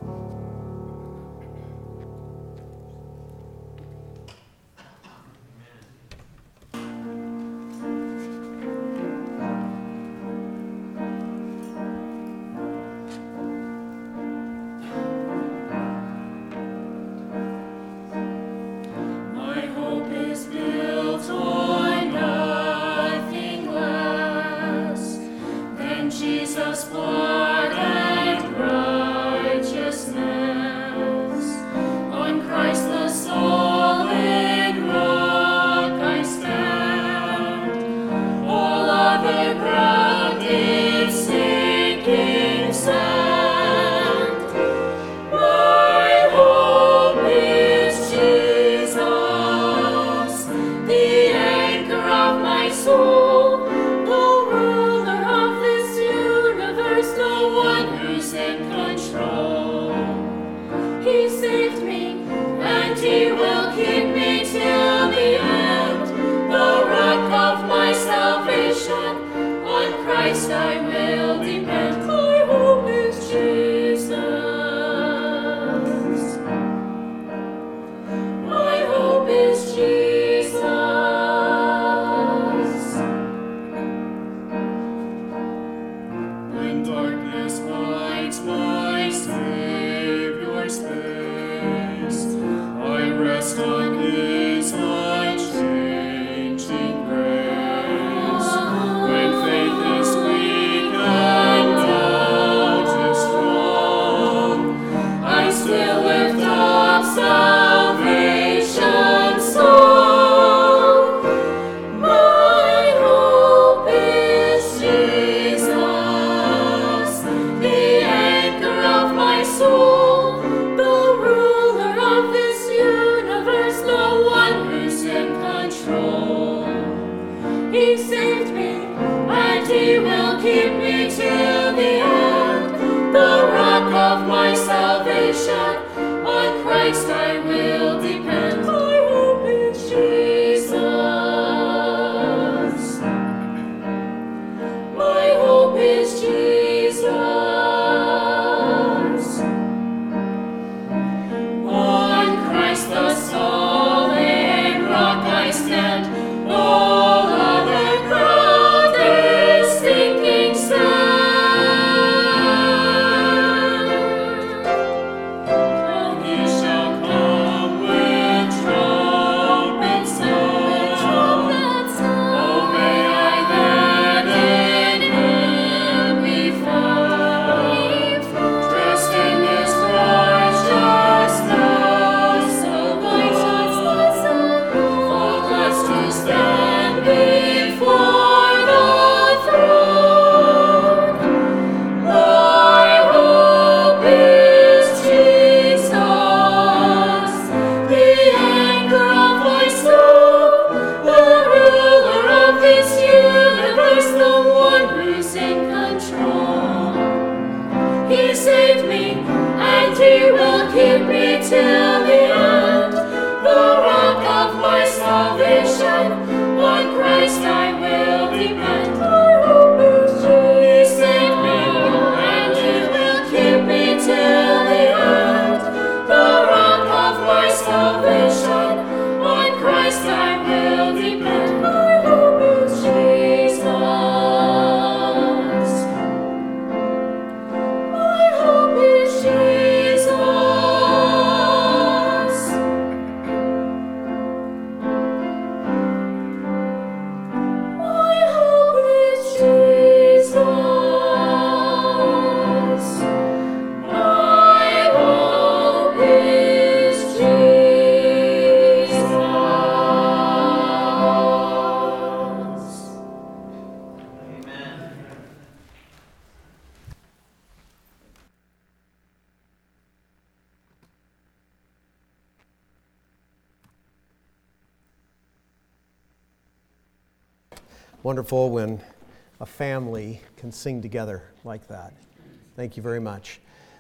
Wonderful when a family can sing together like that. Thank you very much.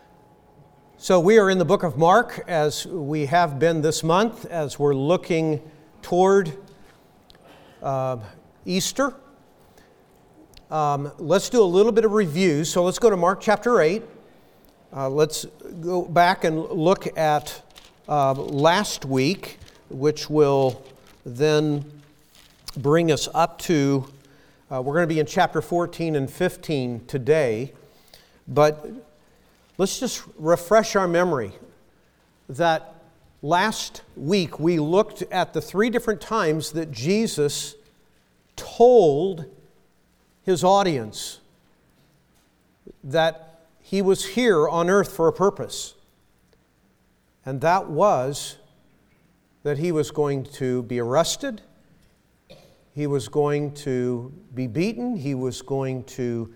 So we are in the book of Mark, as we have been this month, as we're looking toward Easter. Let's do a little bit of review. So let's go to Mark chapter 8. Let's go back and look at last week, which will then bring us up to, we're going to be in chapter 14 and 15 today, but let's just refresh our memory that last week we looked at the three different times that Jesus told his audience that he was here on earth for a purpose. And that was that he was going to be arrested, he was going to be beaten, he was going to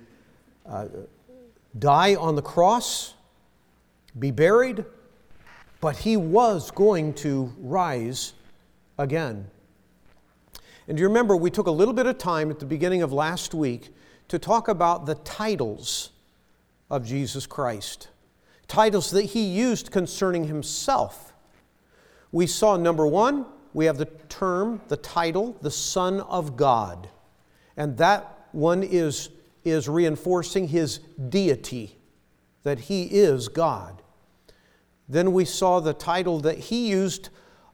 die on the cross, be buried, but he was going to rise again. And do you remember, we took a little bit of time at the beginning of last week to talk about the titles of Jesus Christ. Titles that he used concerning himself. We saw, number one, we have the term, the title, the Son of God. And that one is reinforcing his deity, that he is God. Then we saw the title that he used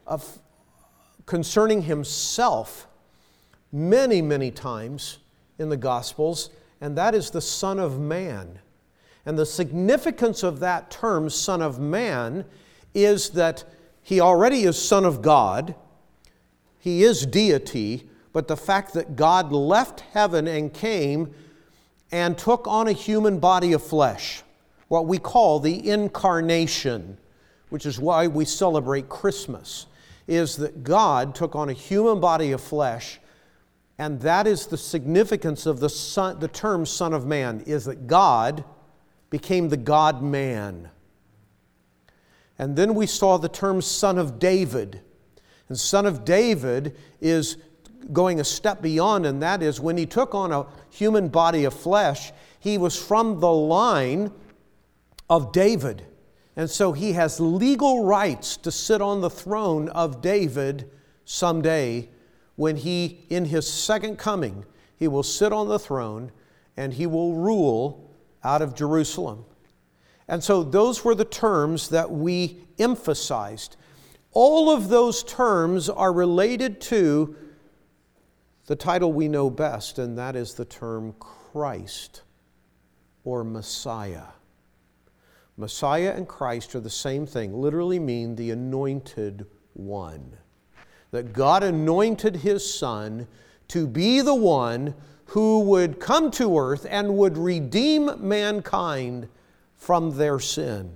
concerning himself many, many times in the Gospels, and that is the Son of Man. And the significance of that term, Son of Man, is that he already is Son of God, he is deity, but the fact that God left heaven and came and took on a human body of flesh, what we call the incarnation, which is why we celebrate Christmas, is that God took on a human body of flesh, and that is the significance of the term Son of Man, is that God became the God-man. And then we saw the term Son of David. And Son of David is going a step beyond, and that is when he took on a human body of flesh, he was from the line of David. And so he has legal rights to sit on the throne of David someday when he, in his second coming, he will sit on the throne and he will rule out of Jerusalem. And so those were the terms that we emphasized. All of those terms are related to the title we know best, and that is the term Christ or Messiah. Messiah and Christ are the same thing, literally mean the anointed one. That God anointed his Son to be the one who would come to earth and would redeem mankind from their sin.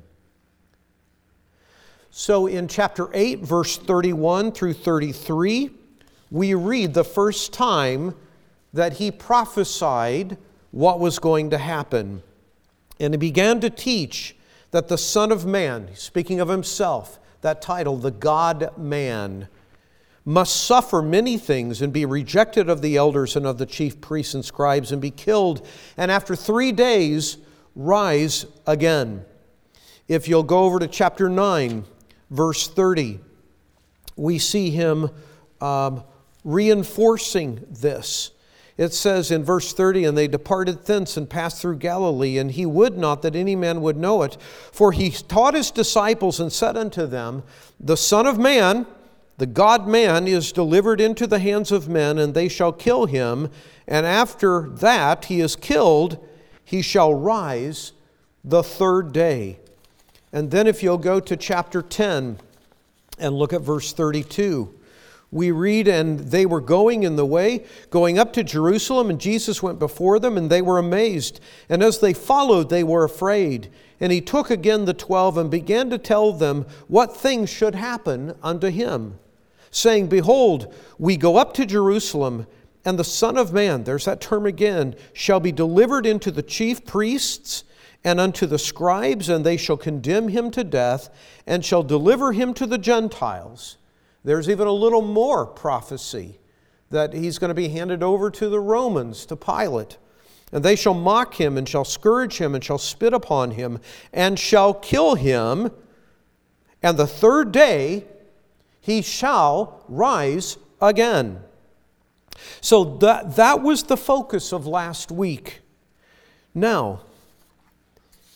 So in chapter 8, verse 31 through 33, we read the first time that he prophesied what was going to happen. And he began to teach that the Son of Man, speaking of himself, that title, the God-man, must suffer many things and be rejected of the elders and of the chief priests and scribes and be killed, and after 3 days rise again. If you'll go over to chapter 9, verse 30, we see him reinforcing this. It says in verse 30, "And they departed thence and passed through Galilee, and he would not that any man would know it. For he taught his disciples and said unto them, The Son of Man, the God-man, is delivered into the hands of men, and they shall kill him. And after that he is killed, he shall rise the third day." And then if you'll go to chapter 10 and look at verse 32, we read, "And they were going in the way, going up to Jerusalem, and Jesus went before them, and they were amazed. And as they followed, they were afraid. And he took again the 12 and began to tell them what things should happen unto him, saying, Behold, we go up to Jerusalem, and the Son of Man," there's that term again, "shall be delivered into the chief priests and unto the scribes, and they shall condemn him to death, and shall deliver him to the Gentiles." There's even a little more prophecy that he's going to be handed over to the Romans, to Pilate. "And they shall mock him, and shall scourge him, and shall spit upon him, and shall kill him. And the third day he shall rise again." So that was the focus of last week. Now,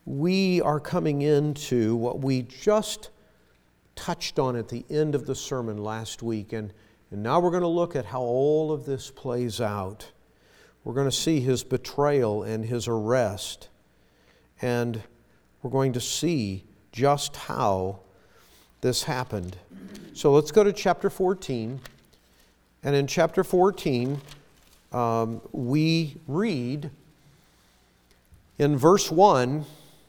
we are coming into what we just touched on at the end of the sermon last week. And now we're going to look at how all of this plays out. We're going to see his betrayal and his arrest. And we're going to see just how this happened. So let's go to chapter 14. And in chapter 14, we read in verse 1,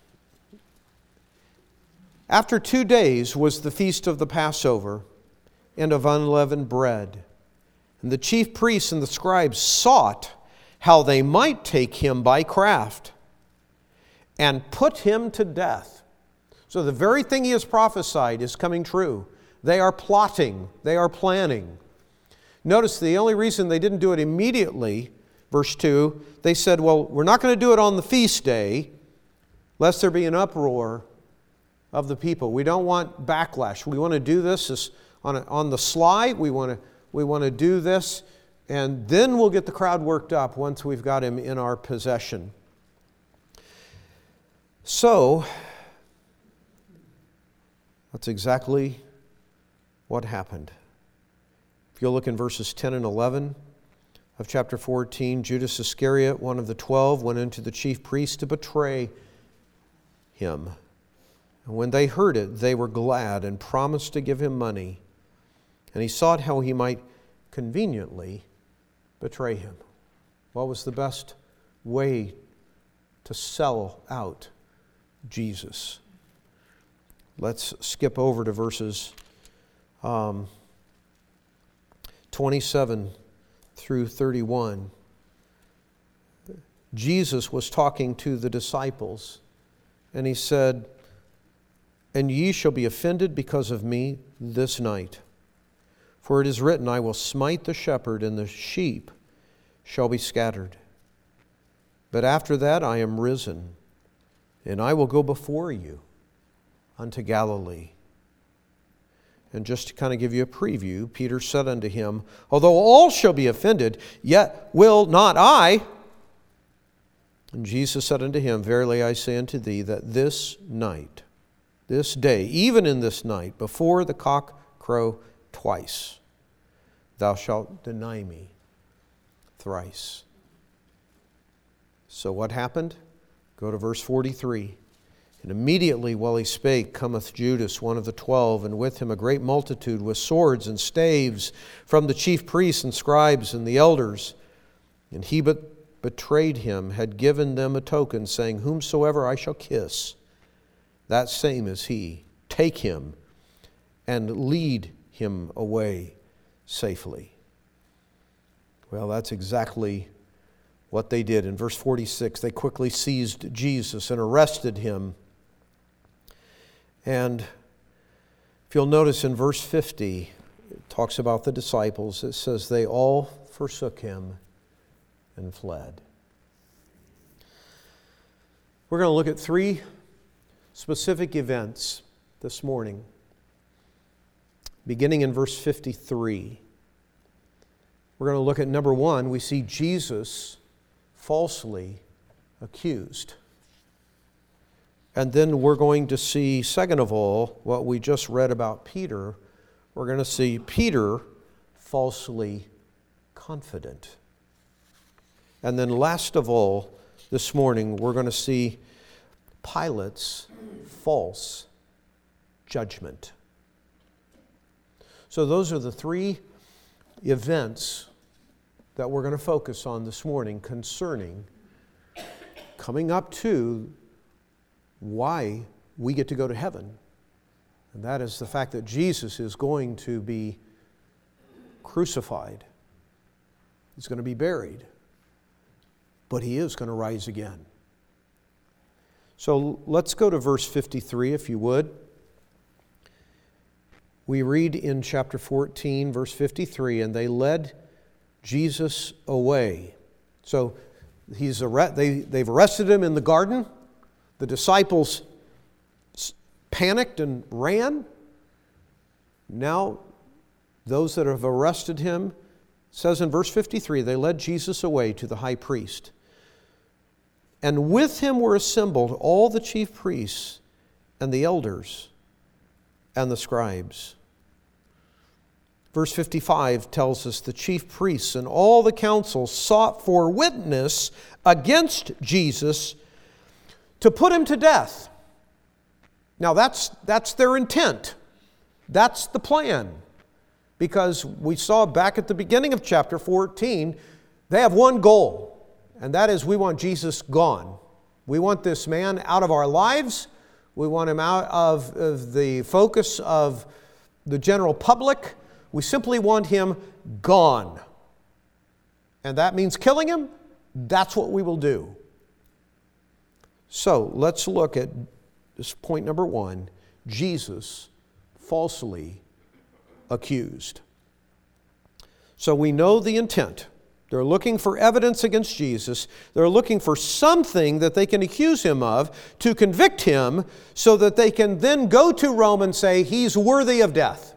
"After 2 days was the feast of the Passover and of unleavened bread. And the chief priests and the scribes sought how they might take him by craft and put him to death." So the very thing he has prophesied is coming true. They are plotting. They are planning. Notice the only reason they didn't do it immediately, verse 2, they said, well, we're not going to do it on the feast day, lest there be an uproar of the people. We don't want backlash. We want to do this on the sly. We want to do this, and then we'll get the crowd worked up once we've got him in our possession. So, that's exactly what happened. If you'll look in verses 10 and 11 of chapter 14, Judas Iscariot, one of the 12, went into the chief priests to betray him. And when they heard it, they were glad and promised to give him money. And he sought how he might conveniently betray him. What was the best way to sell out Jesus? Let's skip over to verses 27 through 31. Jesus was talking to the disciples, and he said, "And ye shall be offended because of me this night. For it is written, I will smite the shepherd, and the sheep shall be scattered. But after that I am risen, and I will go before you unto Galilee." And just to kind of give you a preview, Peter said unto him, "Although all shall be offended, yet will not I." And Jesus said unto him, "Verily I say unto thee, that this night, this day, even in this night, before the cock crow twice, thou shalt deny me thrice." So what happened? Go to verse 43. "And immediately while he spake, cometh Judas, one of the 12, and with him a great multitude with swords and staves from the chief priests and scribes and the elders. And he betrayed him, had given them a token, saying, Whomsoever I shall kiss, that same is he. Take him and lead him away safely." Well, that's exactly what they did. In verse 46, they quickly seized Jesus and arrested him. And if you'll notice in verse 50, it talks about the disciples. It says, they all forsook him and fled. We're going to look at 3 specific events this morning. Beginning in verse 53. We're going to look at number 1, we see Jesus falsely accused. And then we're going to see, second of all, what we just read about Peter. We're going to see Peter falsely confident. And then last of all, this morning, we're going to see Pilate's false judgment. So those are the 3 events that we're going to focus on this morning concerning coming up to why we get to go to heaven. And that is the fact that Jesus is going to be crucified. He's going to be buried. But he is going to rise again. So let's go to verse 53, if you would. We read in chapter 14, verse 53, "And they led Jesus away." So they've arrested him in the garden. The disciples panicked and ran. Now, those that have arrested him, it says in verse 53, they led Jesus away to the high priest. And with him were assembled all the chief priests and the elders and the scribes. Verse 55 tells us the chief priests and all the council sought for witness against Jesus to put him to death. Now that's their intent. That's the plan. Because we saw back at the beginning of chapter 14, they have one goal. And that is, we want Jesus gone. We want this man out of our lives. We want him out of the focus of the general public. We simply want him gone. And that means killing him. That's what we will do. So let's look at this point number 1. Jesus falsely accused. So we know the intent. They're looking for evidence against Jesus. They're looking for something that they can accuse him of to convict him so that they can then go to Rome and say he's worthy of death.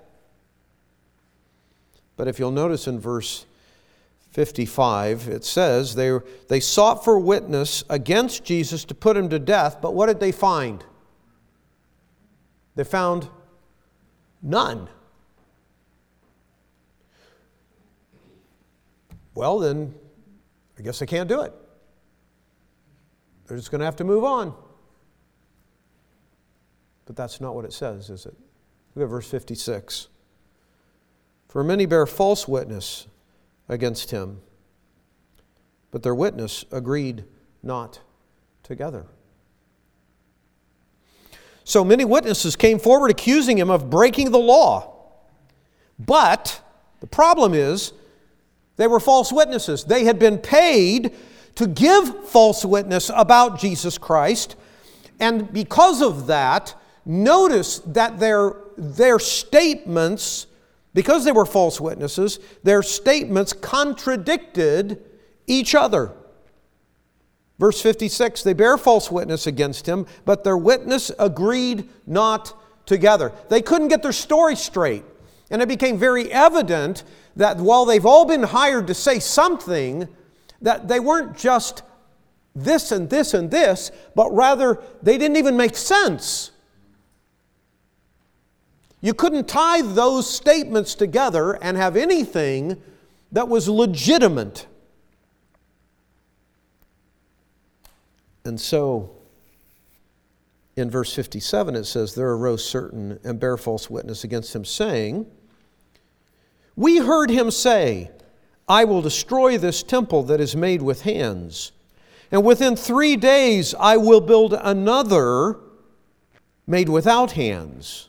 But if you'll notice in verse 55, it says they sought for witness against Jesus to put him to death, but what did they find? They found none. Well, then, I guess they can't do it. They're just going to have to move on. But that's not what it says, is it? Look at verse 56. For many bear false witness against him, but their witness agreed not together. So many witnesses came forward accusing him of breaking the law. But the problem is, they were false witnesses. They had been paid to give false witness about Jesus Christ. And because of that, notice that their statements, because they were false witnesses, their statements contradicted each other. Verse 56, they bear false witness against him, but their witness agreed not together. They couldn't get their story straight. And it became very evident that while they've all been hired to say something, that they weren't just this and this and this, but rather they didn't even make sense. You couldn't tie those statements together and have anything that was legitimate. And so, in verse 57 it says, there arose certain and bare false witness against him, saying, we heard him say, I will destroy this temple that is made with hands, and within 3 days I will build another made without hands.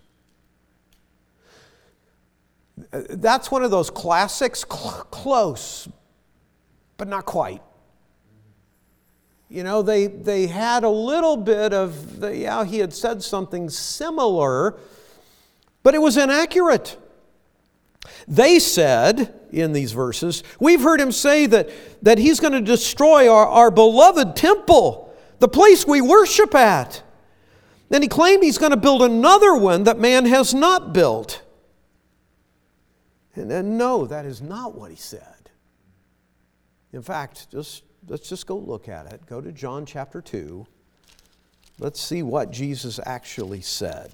That's one of those classics, close, but not quite. You know, they had a little bit of, he had said something similar, but it was inaccurate. They said, in these verses, we've heard him say that he's going to destroy our beloved temple, the place we worship at. Then he claimed he's going to build another one that man has not built. And no, that is not what he said. In fact, let's just go look at it. Go to John chapter 2. Let's see what Jesus actually said.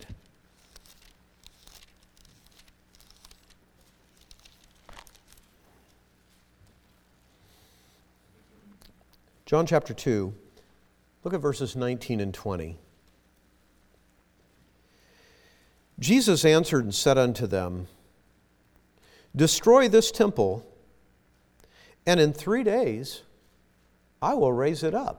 John chapter 2, look at verses 19 and 20. Jesus answered and said unto them, destroy this temple, and in 3 days I will raise it up.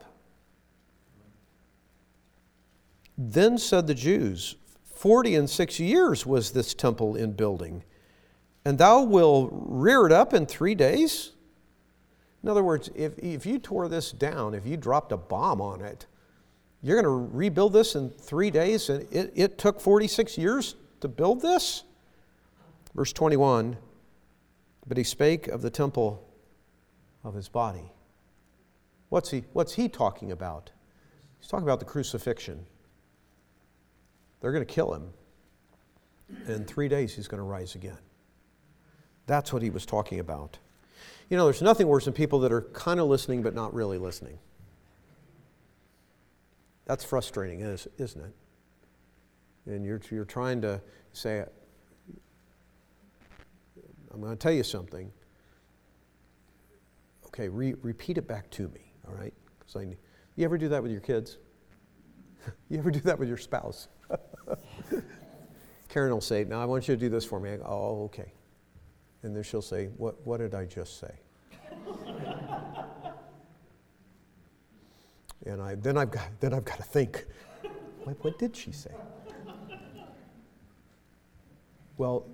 Then said the Jews, 46 years was this temple in building, and thou wilt rear it up in 3 days? In other words, if you tore this down, if you dropped a bomb on it, you're going to rebuild this in 3 days, and it took 46 years to build this? Verse 21, but he spake of the temple of his body. What's he talking about? He's talking about the crucifixion. They're going to kill him. And in 3 days he's going to rise again. That's what he was talking about. You know, there's nothing worse than people that are kind of listening but not really listening. That's frustrating, isn't it? And you're trying to say, I'm going to tell you something. Okay, repeat it back to me, all right? You ever do that with your kids? You ever do that with your spouse? Karen will say, now I want you to do this for me. I go, oh, okay. And then she'll say, what did I just say? And then I've got to think, what did she say? Well,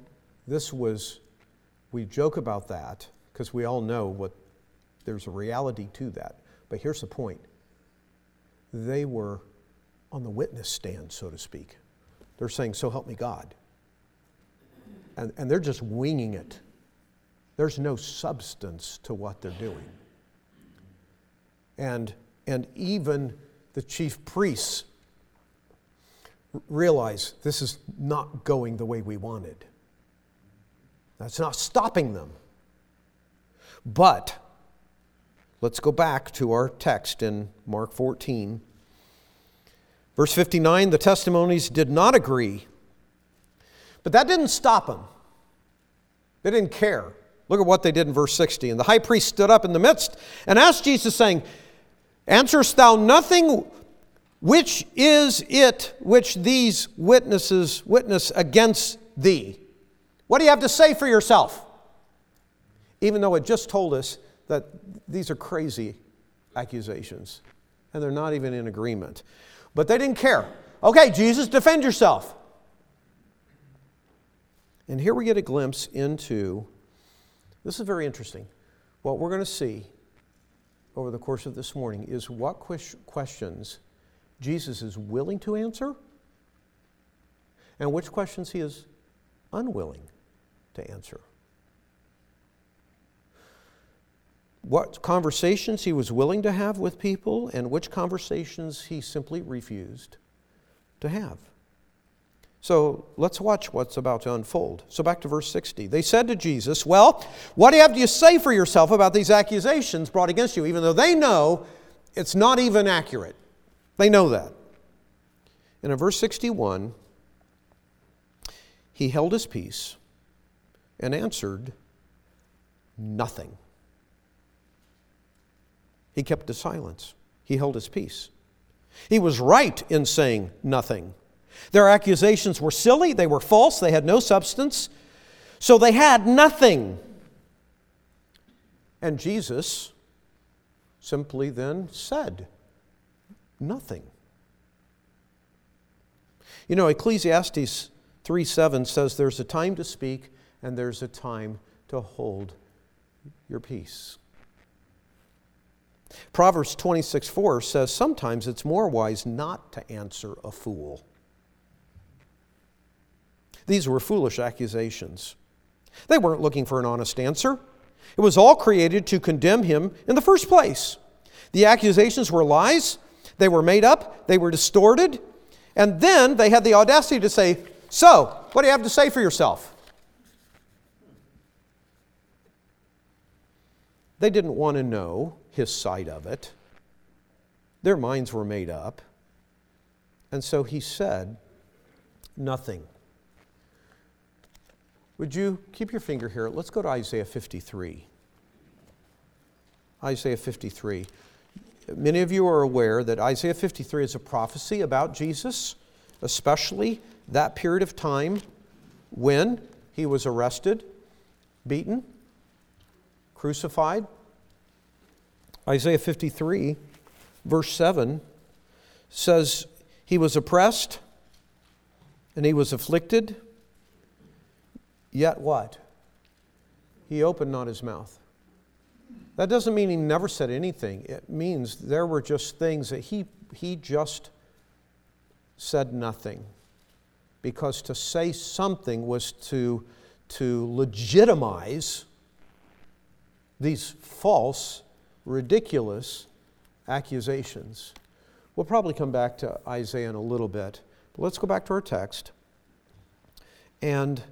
we joke about that because we all know there's a reality to that. But here's the point. They were on the witness stand, so to speak. They're saying, so help me God. And they're just winging it. There's no substance to what they're doing. And even the chief priests realize this is not going the way we wanted. That's not stopping them. But let's go back to our text in Mark 14. Verse 59, the testimonies did not agree. But that didn't stop them. They didn't care. Look at what they did in verse 60. And the high priest stood up in the midst and asked Jesus, saying, answerest thou nothing? Which is it which these witnesses witness against thee? What do you have to say for yourself? Even though it just told us that these are crazy accusations and they're not even in agreement. But they didn't care. Okay, Jesus, defend yourself. And here we get a glimpse into, this is very interesting. What we're going to see over the course of this morning is what questions Jesus is willing to answer and which questions he is unwilling to answer. What conversations he was willing to have with people and which conversations he simply refused to have. So let's watch what's about to unfold. So back to verse 60. They said to Jesus, well, what do you have to say for yourself about these accusations brought against you? Even though they know it's not even accurate. They know that. And in verse 61, he held his peace and answered nothing. He kept his silence. He held his peace. He was right in saying nothing. Their accusations were silly, they were false, they had no substance, so they had nothing. And Jesus simply then said nothing. You know, Ecclesiastes 3:7 says there's a time to speak and there's a time to hold your peace. Proverbs 26:4 says sometimes it's more wise not to answer a fool. These were foolish accusations. They weren't looking for an honest answer. It was all created to condemn him in the first place. The accusations were lies. They were made up. They were distorted. And then they had the audacity to say, so, what do you have to say for yourself? They didn't want to know his side of it. Their minds were made up. And so he said nothing. Would you keep your finger here? Let's go to Isaiah 53. Isaiah 53. Many of you are aware that Isaiah 53 is a prophecy about Jesus, especially that period of time when he was arrested, beaten, crucified. Isaiah 53, verse 7, says, he was oppressed and he was afflicted, yet what? He opened not his mouth. That doesn't mean he never said anything. It means there were just things that he just said nothing. Because to say something was to legitimize these false, ridiculous accusations. We'll probably come back to Isaiah in a little bit. But let's go back to our text. And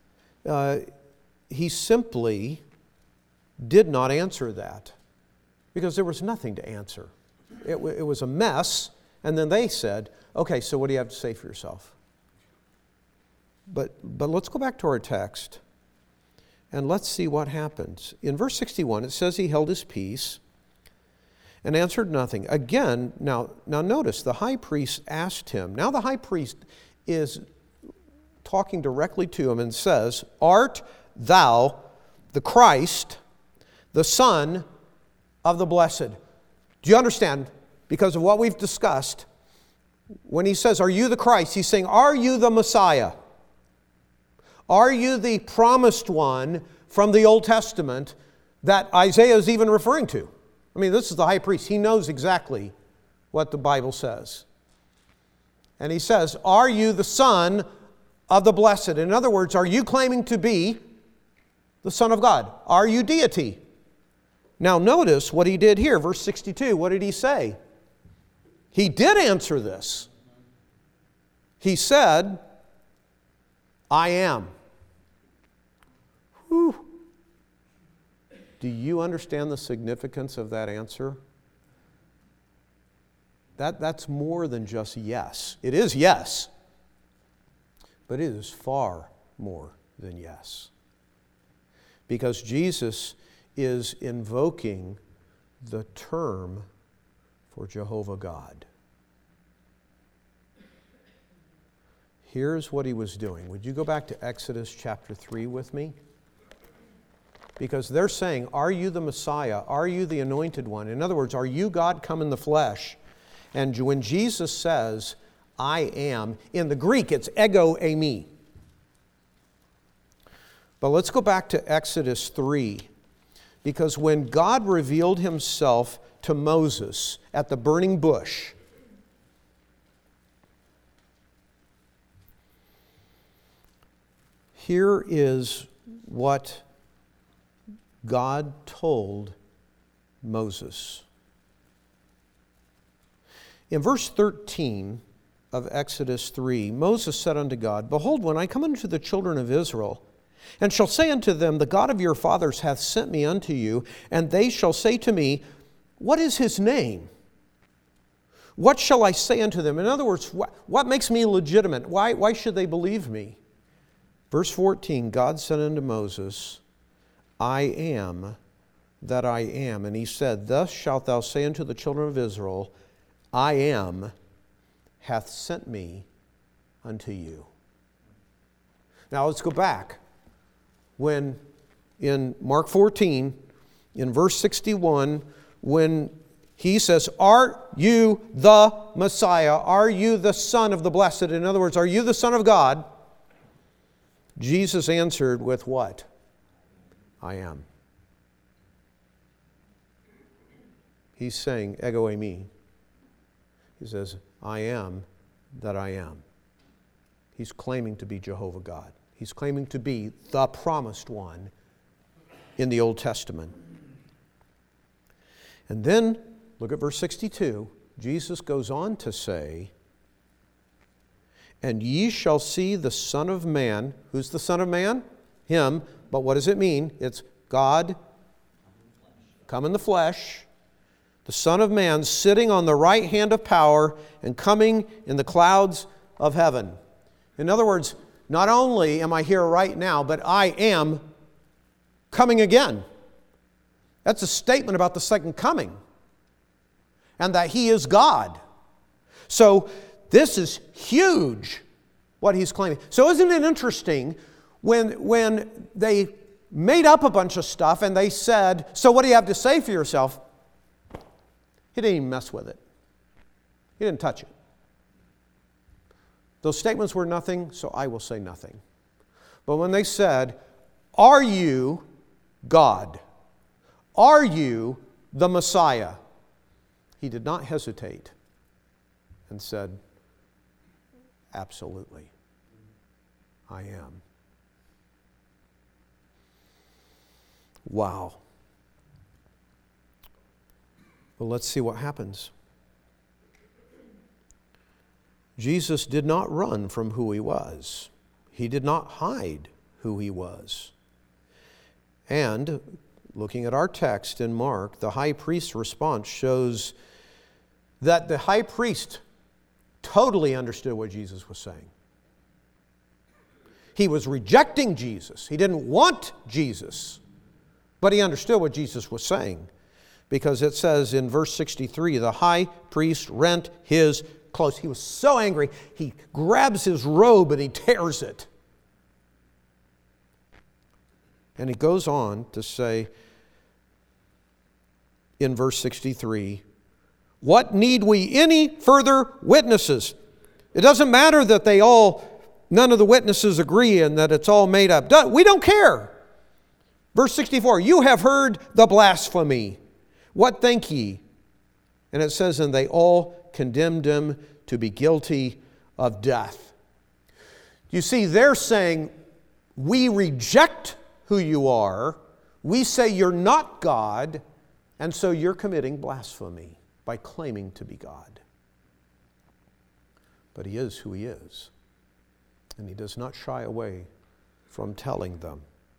he simply did not answer that because there was nothing to answer. It was a mess And then they said, okay, so what do you have to say for yourself? But let's go back to our text and let's see what happens. In verse 61, it says he held his peace and answered nothing. Again, now notice, the high priest asked him. Now the high priest is talking directly to him and says, art thou the Christ, the Son of the Blessed? Do you understand? Because of what we've discussed, when he says, are you the Christ? He's saying, are you the Messiah? Are you the promised one from the Old Testament that Isaiah is even referring to? I mean, this is the high priest. He knows exactly what the Bible says. And he says, are you the Son of the Blessed? In other words, are you claiming to be the Son of God? Are you deity? Now notice what he did here, verse 62. What did he say? He did answer this. He said, I am. Whew. Do you understand the significance of that answer? That's more than just yes. It is yes, but it is far more than yes. Because Jesus is invoking the term for Jehovah God. Here's what he was doing. Would you go back to Exodus chapter 3 with me? Because they're saying, are you the Messiah? Are you the anointed one? In other words, are you God come in the flesh? And when Jesus says, I am, in the Greek it's ego eimi. But let's go back to Exodus 3. Because when God revealed himself to Moses at the burning bush, here is what God told Moses. In verse 13 of Exodus 3, Moses said unto God, behold, when I come unto the children of Israel, and shall say unto them, the God of your fathers hath sent me unto you, and they shall say to me, what is his name? What shall I say unto them? In other words, what makes me legitimate? Why should they believe me? Verse 14, God said unto Moses, I am that I am. And he said, thus shalt thou say unto the children of Israel, I am hath sent me unto you. Now let's go back. When in Mark 14, in verse 61, when he says, are you the Messiah? Are you the Son of the Blessed? In other words, are you the Son of God? Jesus answered with what? I am. He's saying, ego eimi. He says, I am that I am. He's claiming to be Jehovah God. He's claiming to be the promised one in the Old Testament. And then, look at verse 62. Jesus goes on to say, and ye shall see the Son of Man. Who's the Son of Man? Him. But what does it mean? It's God come in the flesh. The Son of Man sitting on the right hand of power and coming in the clouds of heaven. In other words, not only am I here right now, but I am coming again. That's a statement about the second coming. And that he is God. So this is huge, what he's claiming. So isn't it interesting when they made up a bunch of stuff and they said, so what do you have to say for yourself? He didn't even mess with it. He didn't touch it. Those statements were nothing, so I will say nothing. But when they said, are you God? Are you the Messiah? He did not hesitate and said, absolutely, I am. Wow. Well, let's see what happens. Jesus did not run from who he was. He did not hide who he was. And looking at our text in Mark, the high priest's response shows that the high priest totally understood what Jesus was saying. He was rejecting Jesus. He didn't want Jesus. But he understood what Jesus was saying. Because it says in verse 63, the high priest rent his clothes. He was so angry, he grabs his robe and he tears it. And he goes on to say in verse 63, what need we any further witnesses? It doesn't matter that none of the witnesses agree and that it's all made up. We don't care. Verse 64, you have heard the blasphemy. What think ye? And it says, and they all condemned him to be guilty of death. You see, they're saying, we reject who you are. We say you're not God, and so you're committing blasphemy by claiming to be God. But he is who he is, and he does not shy away from telling them.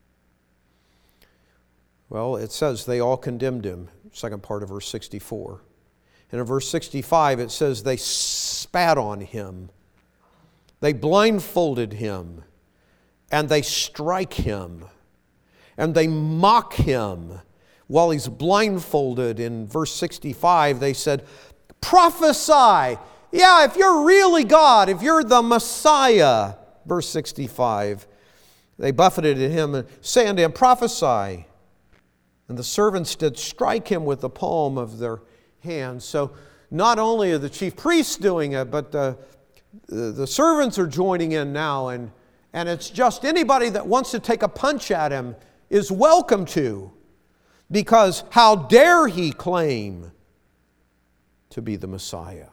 Well, it says they all condemned him, second part of verse 64. And in verse 65 it says they spat on him, they blindfolded him, and they strike him, and they mock him. While he's blindfolded, in verse 65 they said, prophesy! Yeah, if you're really God, if you're the Messiah. Verse 65, they buffeted him and said unto him, prophesy. And the servants did strike him with the palm of their hands. So not only are the chief priests doing it, but the servants are joining in now. And it's just anybody that wants to take a punch at him is welcome to. Because how dare he claim to be the Messiah?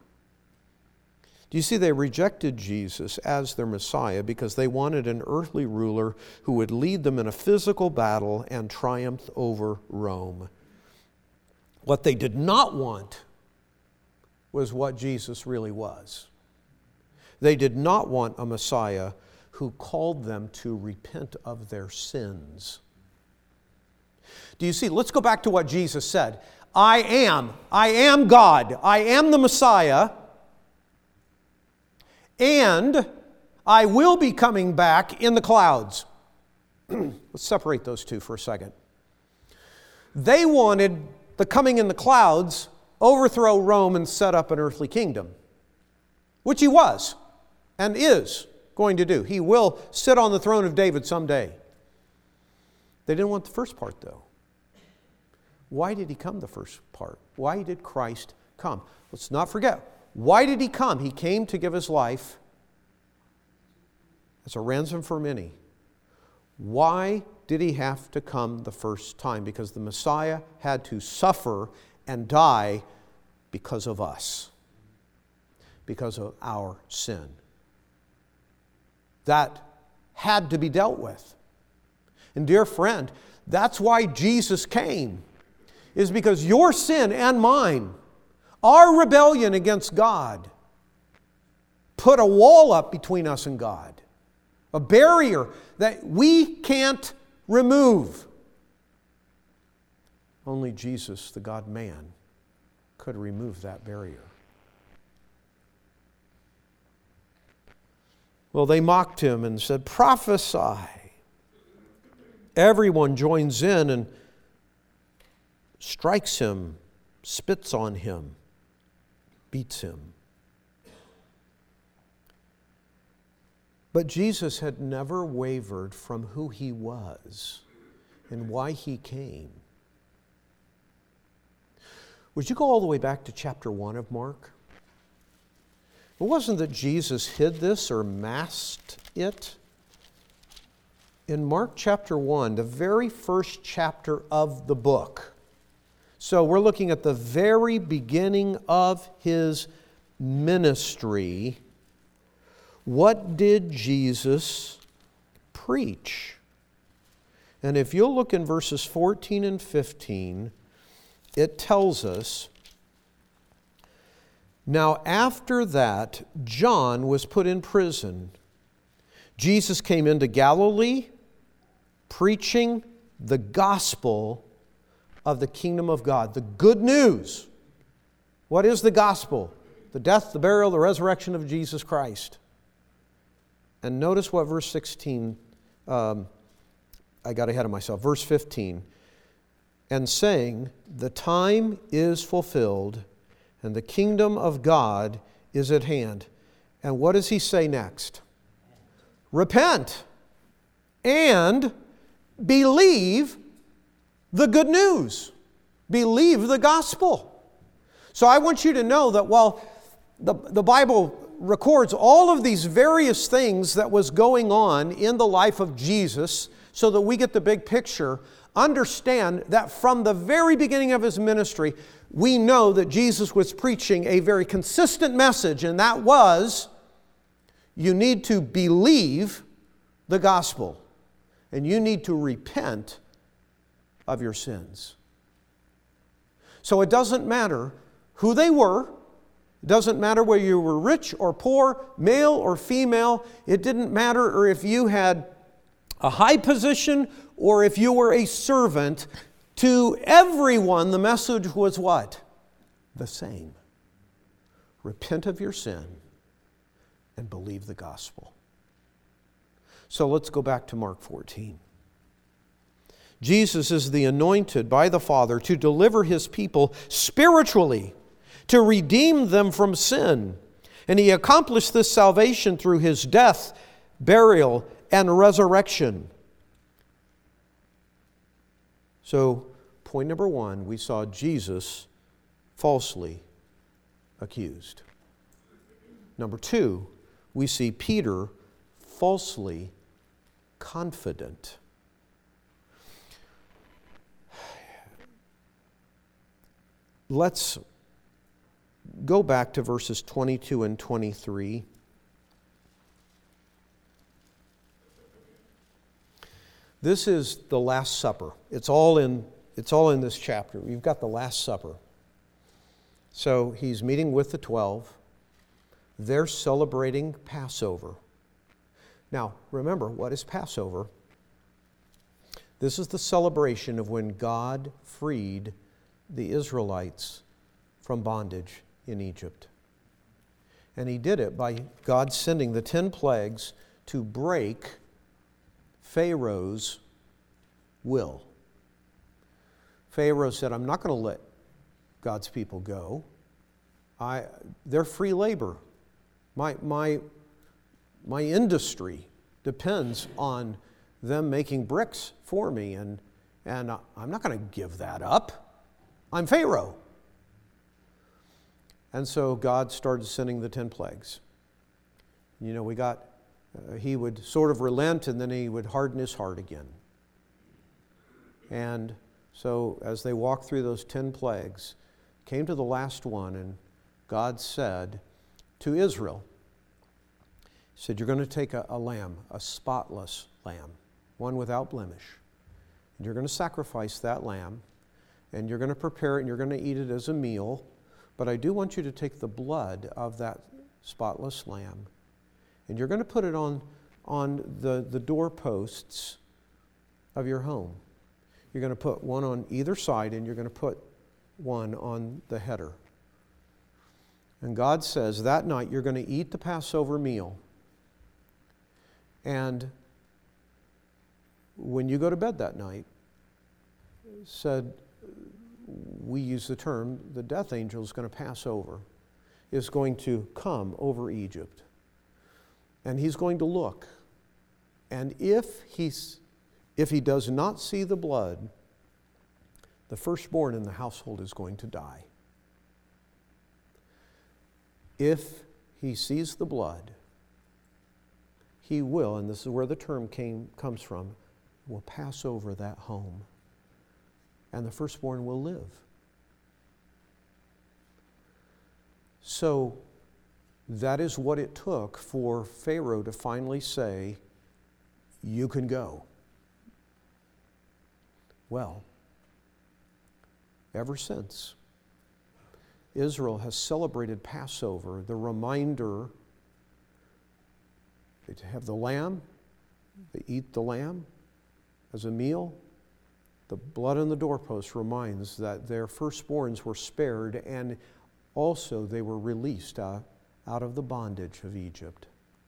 Do you see, they rejected Jesus as their Messiah because they wanted an earthly ruler who would lead them in a physical battle and triumph over Rome. What they did not want was what Jesus really was. They did not want a Messiah who called them to repent of their sins. Do you see? Let's go back to what Jesus said. I am God. I am the Messiah. And I will be coming back in the clouds. Let's separate those two for a second. They wanted the coming in the clouds, overthrow Rome and set up an earthly kingdom, which he was and is going to do. He will sit on the throne of David someday. They didn't want the first part, though. Why did he come, the first part? Why did Christ come? Let's not forget. Why did he come? He came to give his life as a ransom for many. Why did he have to come the first time? Because the Messiah had to suffer and die because of us, because of our sin. That had to be dealt with. And dear friend, that's why Jesus came, is because your sin and mine, our rebellion against God, put a wall up between us and God. A barrier that we can't remove. Only Jesus, the God-man, could remove that barrier. Well, they mocked him and said, prophesy. Everyone joins in and strikes him, spits on him, beats him. But Jesus had never wavered from who he was and why he came. Would you go all the way back to chapter 1 of Mark? It wasn't that Jesus hid this or masked it. In Mark chapter 1, the very first chapter of the book, so we're looking at the very beginning of his ministry. What did Jesus preach? And if you'll look in verses 14 and 15, it tells us, now after that, John was put in prison. Jesus came into Galilee, preaching the gospel of the kingdom of God. The good news. What is the gospel? the death, the burial, the resurrection of Jesus Christ. And notice what verse 16, I got ahead of myself. Verse 15, and saying, the time is fulfilled, and the kingdom of God is at hand. And what does he say next? Repent and believe the good news. Believe the gospel. So I want you to know that while the Bible records all of these various things that was going on in the life of Jesus so that we get the big picture, understand that from the very beginning of his ministry, we know that Jesus was preaching a very consistent message, and that was, you need to believe the gospel, and you need to repent of your sins. So it doesn't matter who they were. It doesn't matter whether you were rich or poor, male or female. It didn't matter or if you had a high position or if you were a servant. To everyone, the message was what? The same. Repent of your sin and believe the gospel. So let's go back to Mark 14. Jesus is the anointed by the Father to deliver his people spiritually, to redeem them from sin. And he accomplished this salvation through his death, burial, and resurrection. So, point number one, we saw Jesus falsely accused. Number two, we see Peter falsely confident. Let's go back to verses 22 and 23. This is the Last Supper. It's all in this chapter. You've got the Last Supper. So he's meeting with the 12. They're celebrating Passover. Now, remember, what is Passover? This is the celebration of when God freed the Israelites from bondage in Egypt. And he did it by God sending the 10 plagues to break Pharaoh's will. Pharaoh said, I'm not going to let God's people go. They're free labor. My industry depends on them making bricks for me, and I'm not going to give that up. I'm Pharaoh. And so God started sending the 10 plagues. You know, he would sort of relent, and then he would harden his heart again. And so as they walked through those 10 plagues, came to the last one, and God said to Israel, he said, you're going to take a lamb, a spotless lamb, one without blemish. And you're going to sacrifice that lamb, and you're going to prepare it, and you're going to eat it as a meal. But I do want you to take the blood of that spotless lamb, and you're going to put it on the doorposts of your home. You're going to put one on either side, and you're going to put one on the header. And God says that night you're going to eat the Passover meal. And when you go to bed that night, said, we use the term, the death angel is going to pass over, is going to come over Egypt. And he's going to look. And if he does not see the blood, the firstborn in the household is going to die. If he sees the blood, he will, and this is where the term comes from, will pass over that home. And the firstborn will live. So that is what it took for Pharaoh to finally say, you can go. Well, ever since, Israel has celebrated Passover, the reminder, they have the lamb, they eat the lamb as a meal. The blood on the doorpost reminds that their firstborns were spared, and also they were released out of the bondage of Egypt.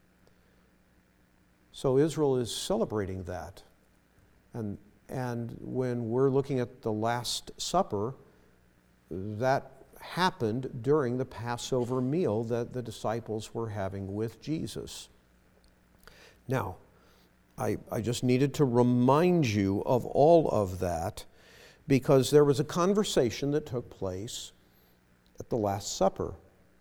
So Israel is celebrating that. And when we're looking at the Last Supper, that happened during the Passover meal that the disciples were having with Jesus. Now, I just needed to remind you of all of that because there was a conversation that took place at the Last Supper.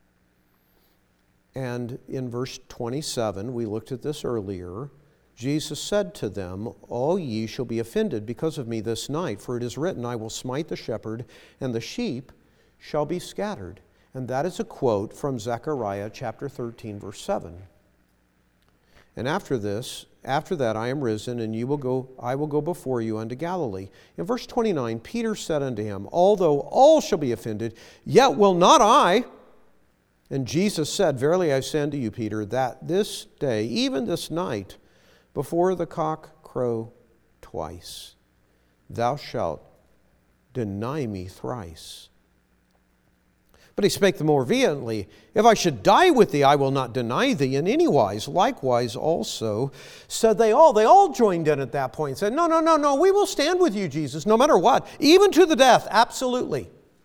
And in verse 27, we looked at this earlier, Jesus said to them, "All ye shall be offended because of me this night, for it is written, I will smite the shepherd, and the sheep shall be scattered." And that is a quote from Zechariah chapter 13, verse 7. And after that I am risen, and I will go before you unto Galilee. In verse 29, Peter said unto him, "Although all shall be offended, yet will not I." And Jesus said, "Verily I say unto you, Peter, that this day, even this night, before the cock crow twice, thou shalt deny me thrice." But he spake the more vehemently, "If I should die with thee, I will not deny thee in any wise." Likewise also said they all. They all joined in at that point and said, No, we will stand with you, Jesus, no matter what, even to the death, absolutely.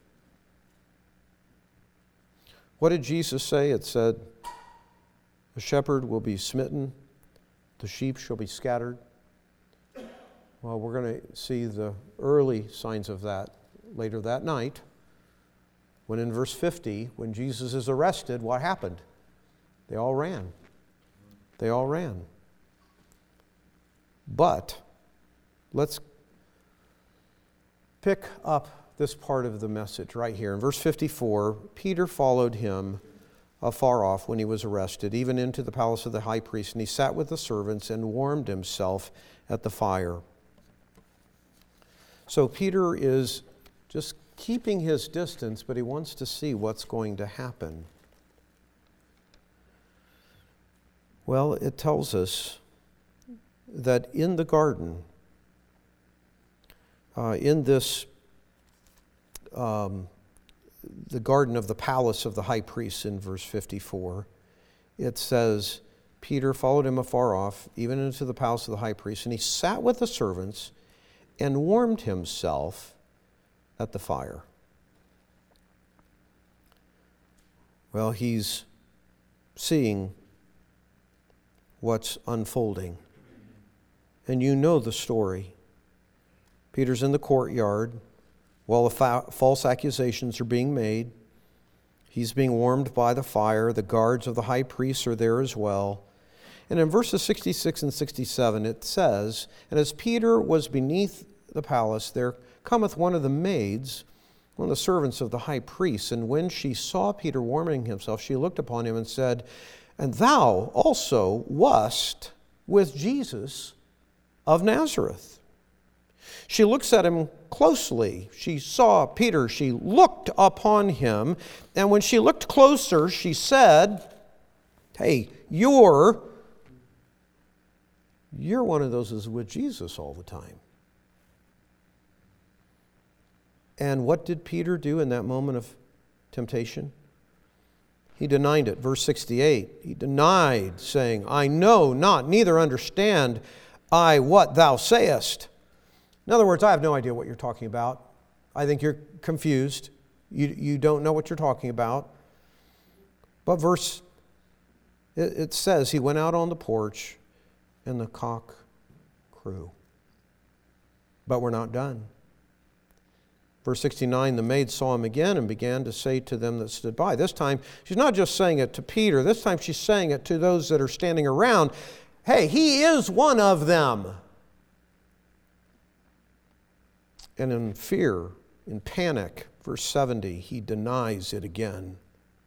What did Jesus say? It said, "The shepherd will be smitten, the sheep shall be scattered." Well, we're going to see the early signs of that later that night. When in verse 50, when Jesus is arrested, what happened? They all ran. They all ran. But let's pick up this part of the message right here. In verse 54, Peter followed him afar off when he was arrested, even into the palace of the high priest, and he sat with the servants and warmed himself at the fire. So Peter is just keeping his distance, but he wants to see what's going to happen. Well, it tells us that in the garden, in this the garden of the palace of the high priest in verse 54, it says, Peter followed him afar off, even into the palace of the high priest, and he sat with the servants and warmed himself at the fire. Well, he's seeing what's unfolding. And you know the story. Peter's in the courtyard while the false accusations are being made. He's being warmed by the fire. The guards of the high priest are there as well. And in verses 66 and 67 it says, "And as Peter was beneath the palace, there cometh one of the maids, one of the servants of the high priest. And when she saw Peter warming himself, she looked upon him and said, And thou also wast with Jesus of Nazareth." She looks at him closely. She saw Peter. She looked upon him. And when she looked closer, she said, "Hey, you're one of those who's with Jesus all the time." And what did Peter do in that moment of temptation? He denied it. Verse 68, he denied, saying, "I know not, neither understand I what thou sayest." In other words, I have no idea what you're talking about. I think you're confused. You don't know what you're talking about. But it says, he went out on the porch and the cock crew. But we're not done. Verse 69, the maid saw him again and began to say to them that stood by. This time, she's not just saying it to Peter. This time she's saying it to those that are standing around. Hey, he is one of them. And in fear, in panic, verse 70, he denies it again.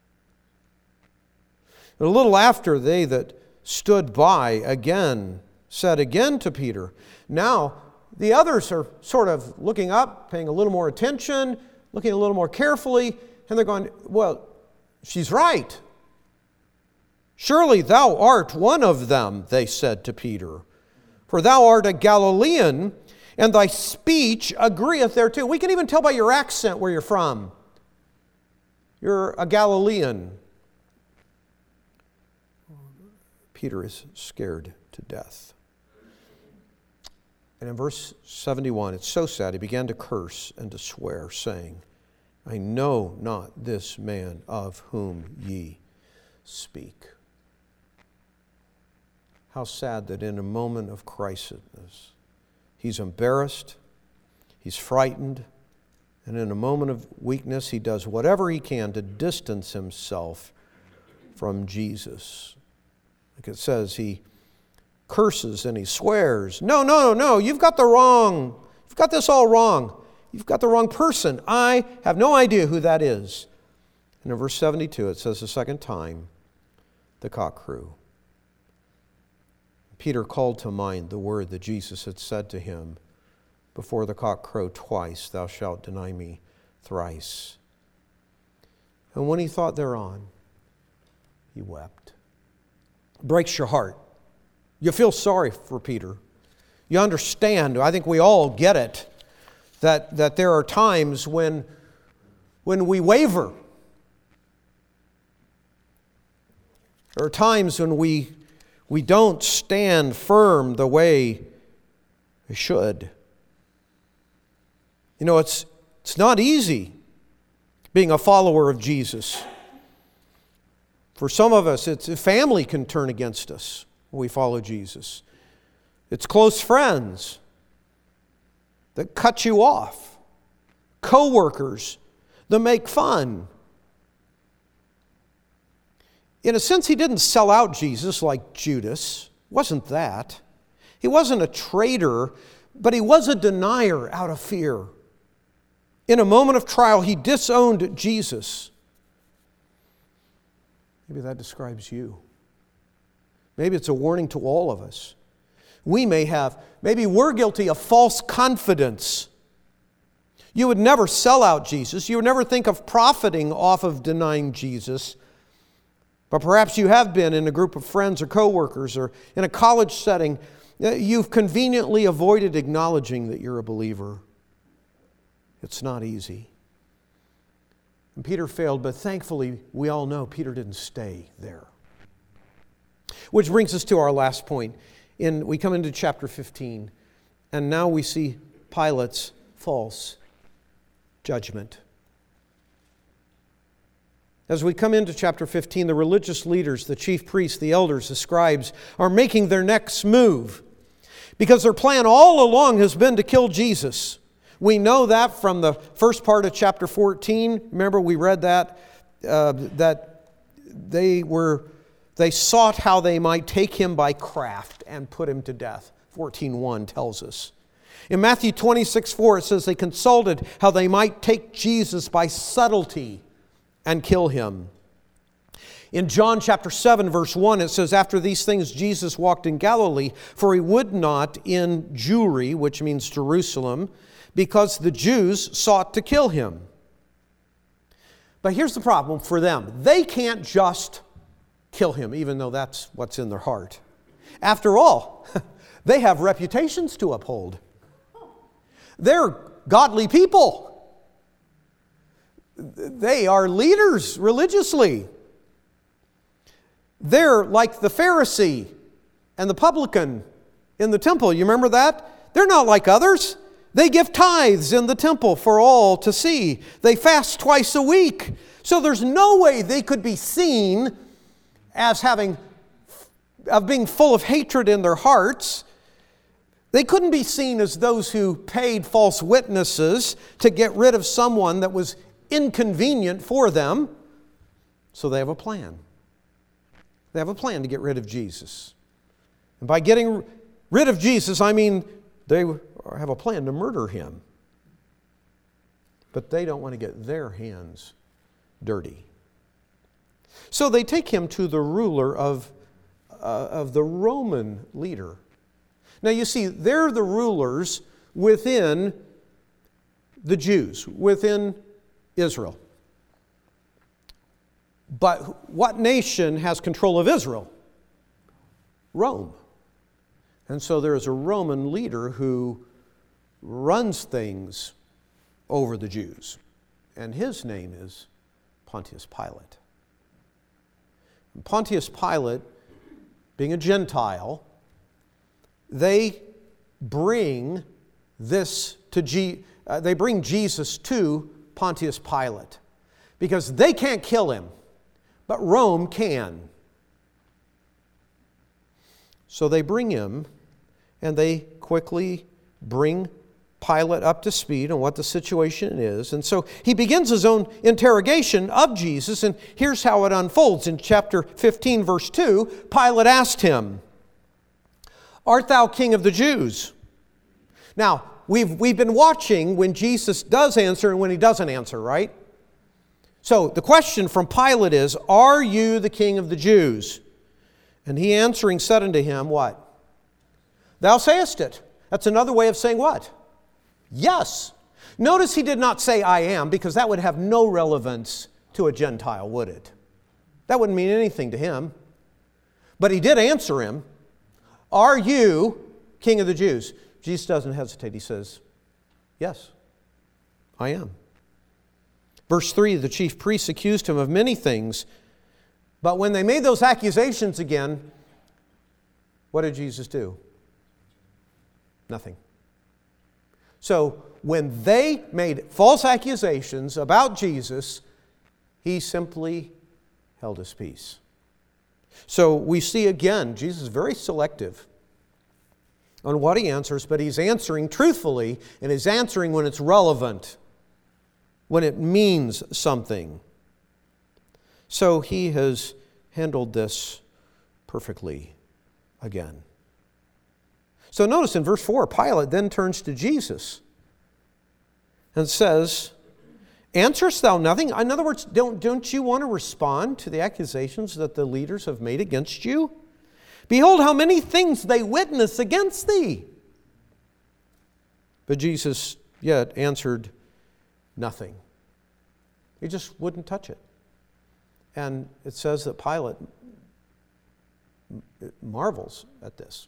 And a little after, they that stood by again said again to Peter. Now, the others are sort of looking up, paying a little more attention, looking a little more carefully, and they're going, well, she's right. "Surely thou art one of them," they said to Peter. "For thou art a Galilean, and thy speech agreeth thereto." We can even tell by your accent where you're from. You're a Galilean. Peter is scared to death. And in verse 71, it's so sad, he began to curse and to swear, saying, I know not this man of whom ye speak. How sad that in a moment of crisis, he's embarrassed, he's frightened, and in a moment of weakness, he does whatever he can to distance himself from Jesus. Like it says, he curses and he swears. No, you've got this all wrong. You've got the wrong person. I have no idea who that is. And in verse 72, it says the second time, the cock crew. Peter called to mind the word that Jesus had said to him, before the cock crow twice, thou shalt deny me thrice. And when he thought thereon, he wept. It breaks your heart. You feel sorry for Peter. You understand, I think we all get it, that there are times when we waver. There are times when we don't stand firm the way we should. You know, it's not easy being a follower of Jesus. For some of us, family can turn against us when we follow Jesus. It's close friends that cut you off, co-workers that make fun. In a sense, he didn't sell out Jesus like Judas. Wasn't that. He wasn't a traitor, but he was a denier out of fear. In a moment of trial, he disowned Jesus. Maybe that describes you. Maybe it's a warning to all of us. Maybe we're guilty of false confidence. You would never sell out Jesus. You would never think of profiting off of denying Jesus. But perhaps you have been in a group of friends or coworkers or in a college setting. You've conveniently avoided acknowledging that you're a believer. It's not easy. And Peter failed, but thankfully we all know Peter didn't stay there. Which brings us to our last point. We come into chapter 15, and now we see Pilate's false judgment. As we come into chapter 15, the religious leaders, the chief priests, the elders, the scribes, are making their next move because their plan all along has been to kill Jesus. We know that from the first part of chapter 14. Remember, we read that they sought how they might take him by craft and put him to death. 14:1 tells us. In Matthew 26:4, it says they consulted how they might take Jesus by subtlety and kill him. In John chapter 7, verse 1, it says, after these things Jesus walked in Galilee, for he would not in Jewry, which means Jerusalem, because the Jews sought to kill him. But here's the problem for them. They can't just kill him, even though that's what's in their heart. After all, they have reputations to uphold. They're godly people. They are leaders religiously. They're like the Pharisee and the publican in the temple. You remember that? They're not like others. They give tithes in the temple for all to see. They fast twice a week. So there's no way they could be seen as being full of hatred in their hearts. They couldn't be seen as those who paid false witnesses to get rid of someone that was inconvenient for them. So they have a plan. They have a plan to get rid of Jesus. And by getting rid of Jesus, I mean they have a plan to murder him. But they don't want to get their hands dirty. So they take him to the ruler of the Roman leader. Now you see, they're the rulers within the Jews, within Israel. But what nation has control of Israel? Rome. And so there is a Roman leader who runs things over the Jews. And his name is Pontius Pilate. And Pontius Pilate, being a Gentile, they bring Jesus to Pontius Pilate because they can't kill him, but Rome can. So they bring him, and they quickly bring Pilate up to speed on what the situation is. And so he begins his own interrogation of Jesus, and here's how it unfolds. In chapter 15, verse 2, Pilate asked him, "Art thou king of the Jews?" Now, we've been watching when Jesus does answer and when he doesn't answer, right? So the question from Pilate is, "Are you the king of the Jews?" And he answering said unto him, what? "Thou sayest it." That's another way of saying what? Yes. Notice he did not say "I am," because that would have no relevance to a Gentile, would it? That wouldn't mean anything to him. But he did answer him, "Are you king of the Jews?" Jesus doesn't hesitate. He says, "Yes, I am." Verse 3, the chief priests accused him of many things. But when they made those accusations again, what did Jesus do? Nothing. So when they made false accusations about Jesus, he simply held his peace. So we see again, Jesus is very selective on what he answers, but he's answering truthfully, and he's answering when it's relevant, when it means something. So he has handled this perfectly again. So notice in verse 4, Pilate then turns to Jesus and says, "Answerest thou nothing?" In other words, don't you want to respond to the accusations that the leaders have made against you? "Behold, how many things they witness against thee." But Jesus yet answered nothing. He just wouldn't touch it. And it says that Pilate marvels at this.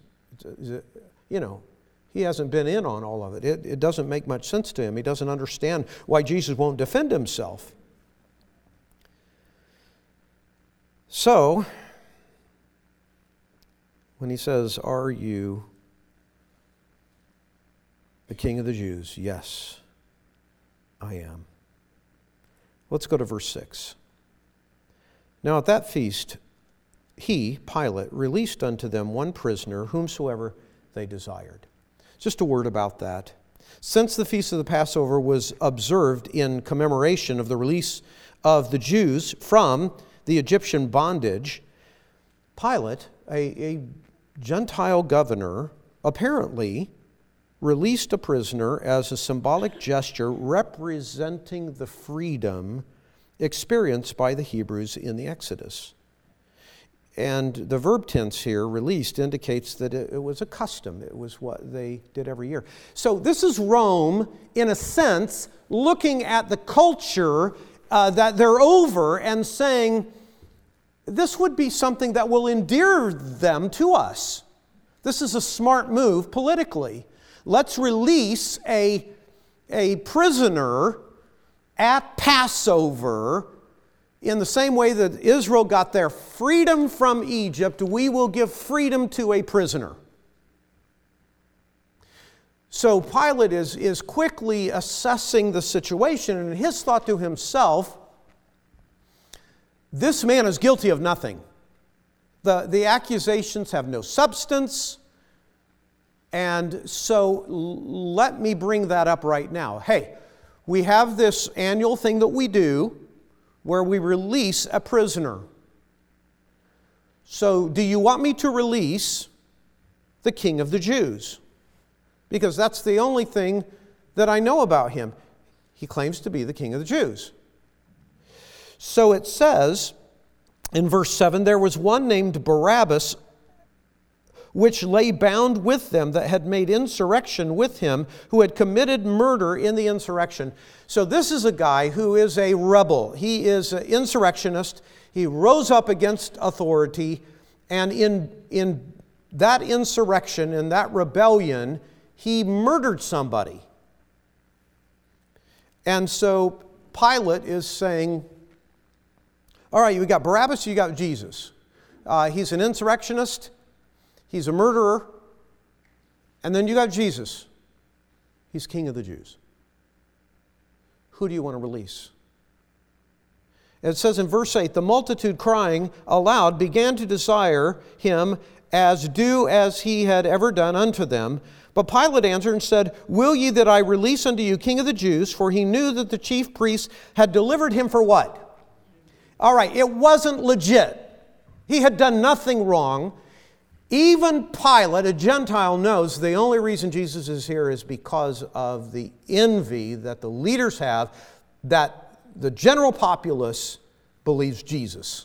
He hasn't been in on all of it. It doesn't make much sense to him. He doesn't understand why Jesus won't defend himself. So, when he says, "Are you the king of the Jews?" "Yes, I am." Let's go to verse 6. "Now at that feast, he, Pilate, released unto them one prisoner, whomsoever they desired." Just a word about that. Since the feast of the Passover was observed in commemoration of the release of the Jews from the Egyptian bondage, Pilate, a Gentile governor, apparently released a prisoner as a symbolic gesture representing the freedom experienced by the Hebrews in the Exodus. And the verb tense here, released, indicates that it was a custom. It was what they did every year. So this is Rome, in a sense, looking at the culture that they're over and saying, this would be something that will endear them to us. This is a smart move politically. Let's release a prisoner at Passover. In the same way that Israel got their freedom from Egypt, we will give freedom to a prisoner. So Pilate is quickly assessing the situation, and his thought to himself, this man is guilty of nothing. The accusations have no substance, and so let me bring that up right now. Hey, we have this annual thing that we do where we release a prisoner. So do you want me to release the King of the Jews? Because that's the only thing that I know about him. He claims to be the King of the Jews. So it says in verse 7, "There was one named Barabbas, which lay bound with them that had made insurrection with him, who had committed murder in the insurrection." So this is a guy who is a rebel. He is an insurrectionist. He rose up against authority, and in that insurrection, in that rebellion, he murdered somebody. And so Pilate is saying, All right, you got Barabbas, you got Jesus. He's an insurrectionist. He's a murderer. And then you got Jesus. He's King of the Jews. Who do you want to release? It says in verse 8, the multitude crying aloud began to desire him as do as he had ever done unto them. But Pilate answered and said, will ye that I release unto you King of the Jews? For he knew that the chief priests had delivered him for what? All right, it wasn't legit. He had done nothing wrong. Even Pilate, a Gentile, knows the only reason Jesus is here is because of the envy that the leaders have, that the general populace believes Jesus.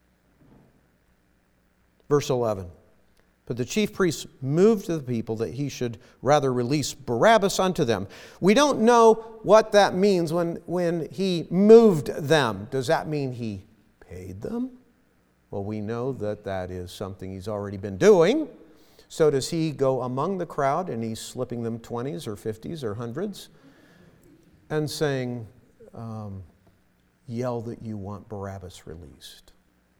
Verse 11. But the chief priests moved to the people that he should rather release Barabbas unto them. We don't know what that means when he moved them. Does that mean he paid them? Well, we know that that is something he's already been doing. So does he go among the crowd and he's slipping them 20s or 50s or 100s and saying, yell that you want Barabbas released?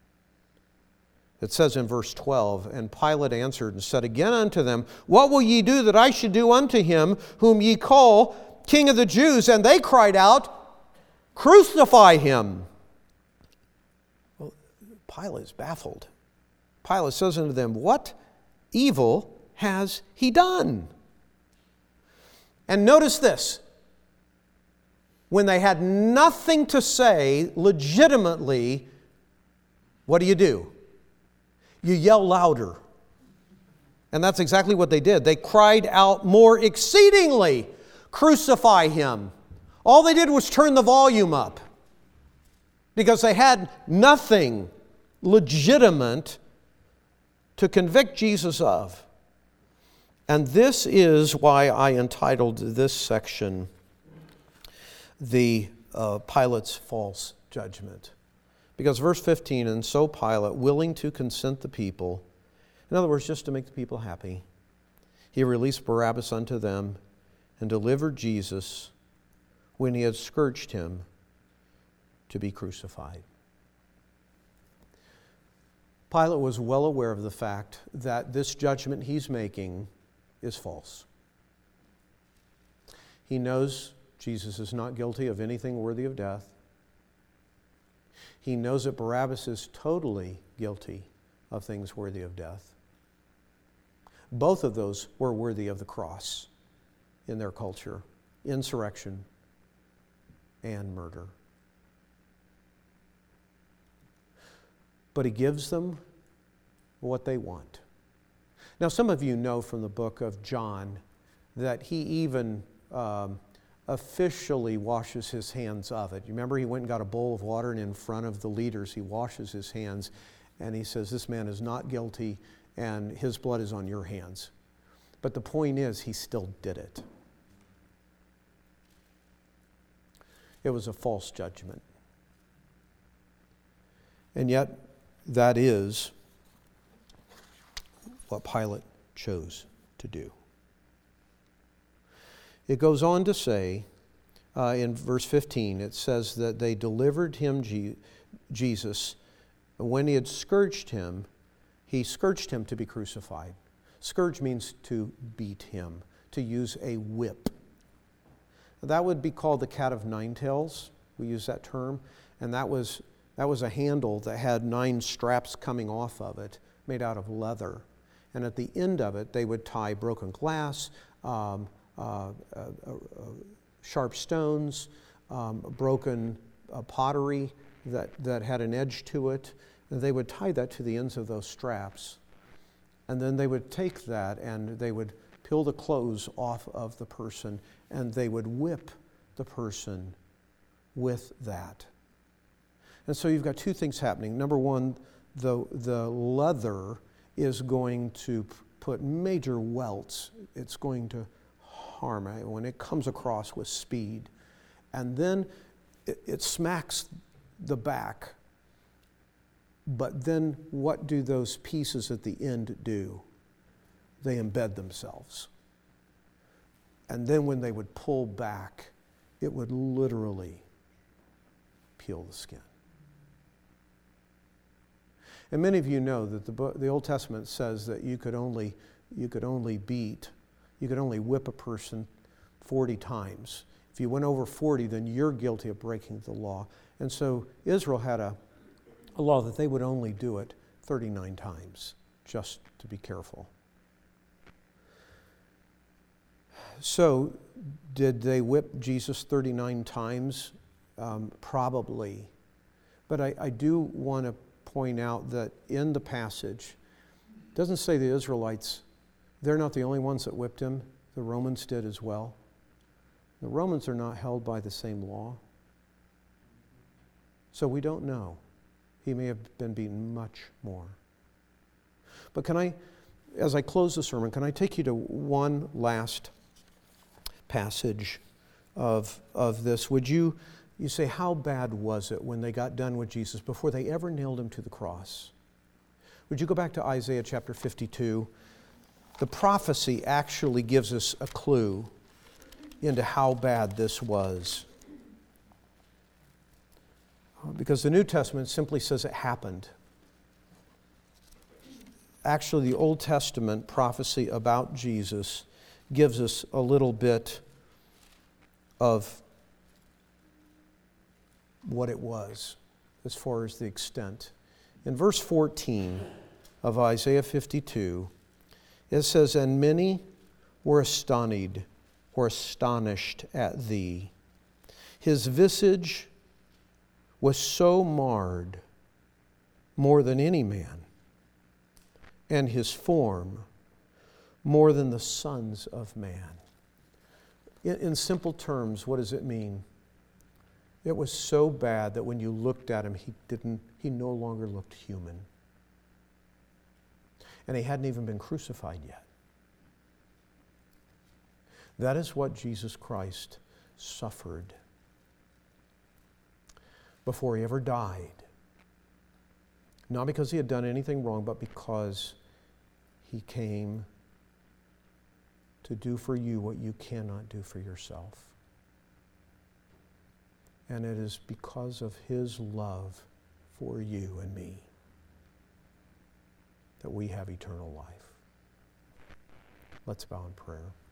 It says in verse 12, and Pilate answered and said again unto them, what will ye do that I should do unto him whom ye call King of the Jews? And they cried out, crucify him. Well, Pilate is baffled. Pilate says unto them, what evil has he done? And notice this. When they had nothing to say legitimately, what do? You yell louder. And that's exactly what they did. They cried out more exceedingly, crucify him. All they did was turn the volume up because they had nothing legitimate to convict Jesus of. And this is why I entitled this section, the Pilate's false judgment. Because verse 15, and so Pilate, willing to consent the people, in other words, just to make the people happy, he released Barabbas unto them and delivered Jesus, when he had scourged him, to be crucified. Pilate was well aware of the fact that this judgment he's making is false. He knows Jesus is not guilty of anything worthy of death. He knows that Barabbas is totally guilty of things worthy of death. Both of those were worthy of the cross in their culture: insurrection and murder. But he gives them what they want. Now, some of you know from the book of John that he even officially washes his hands of it. You remember he went and got a bowl of water, and in front of the leaders he washes his hands and he says, this man is not guilty and his blood is on your hands. But the point is, he still did it. It was a false judgment. And yet, that is what Pilate chose to do. It goes on to say, in verse 15, it says that they delivered him, Jesus, when he had scourged him, he scourged him to be crucified. Scourge means to beat him, to use a whip. That would be called the cat of nine tails. We use that term. And that was a handle that had 9 straps coming off of it, made out of leather. And at the end of it, they would tie broken glass, sharp stones, broken pottery that had an edge to it. And they would tie that to the ends of those straps. And then they would take that and they would peel the clothes off of the person and they would whip the person with that. And so you've got 2 things happening. Number one, the leather is going to put major welts. It's going to harm it when it comes across with speed. And then it smacks the back. But then what do those pieces at the end do? They embed themselves. And then when they would pull back, it would literally peel the skin. And many of you know that the Old Testament says that you could only whip a person 40 times. If you went over 40, then you're guilty of breaking the law. And so Israel had a law that they would only do it 39 times, just to be careful. So, did they whip Jesus 39 times? Probably. But I do want to point out that in the passage, it doesn't say the Israelites, they're not the only ones that whipped him. The Romans did as well. The Romans are not held by the same law. So we don't know. He may have been beaten much more. But as I close the sermon, can I take you to one last passage of this? Would you say, how bad was it when they got done with Jesus before they ever nailed him to the cross? Would you go back to Isaiah chapter 52? The prophecy actually gives us a clue into how bad this was. Because the New Testament simply says it happened. Actually, the Old Testament prophecy about Jesus gives us a little bit of what it was as far as the extent. In verse 14 of Isaiah 52, it says, "And many were astonished at thee. His visage was so marred more than any man, and his form more than the sons of man." In simple terms, what does it mean? It was so bad that when you looked at him, he no longer looked human. And he hadn't even been crucified yet. That is what Jesus Christ suffered before he ever died. Not because he had done anything wrong, but because he came to do for you what you cannot do for yourself. And it is because of his love for you and me that we have eternal life. Let's bow in prayer.